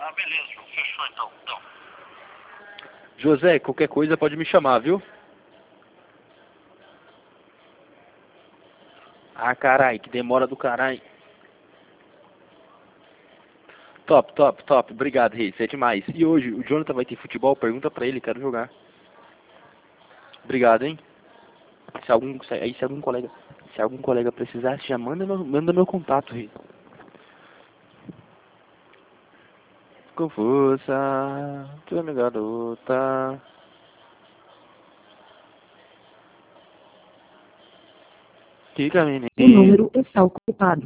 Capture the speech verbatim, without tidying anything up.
Ah, beleza, João. Fechou então. então. José, qualquer coisa pode me chamar, viu? Ah, carai, que demora do caralho. Top, top, top. Obrigado, Reis. É demais. E hoje, o Jonathan vai ter futebol? Pergunta pra ele, quero jogar. Obrigado, hein? Se algum, se, aí se algum colega, se algum colega precisar, já manda meu, manda meu contato, Reis. Com força, tu é minha garota. Fica, menino. O número está ocupado.